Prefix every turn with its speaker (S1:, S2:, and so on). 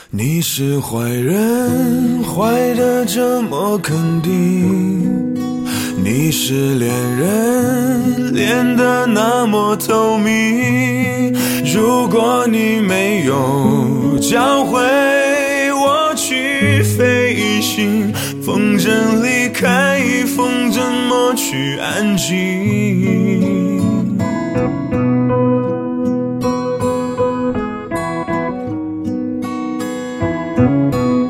S1: 你是坏人，坏的这么肯定。你是恋人，恋的那么透明。如果你没有教会我去飞行，风筝离开风筝，怎么去安静？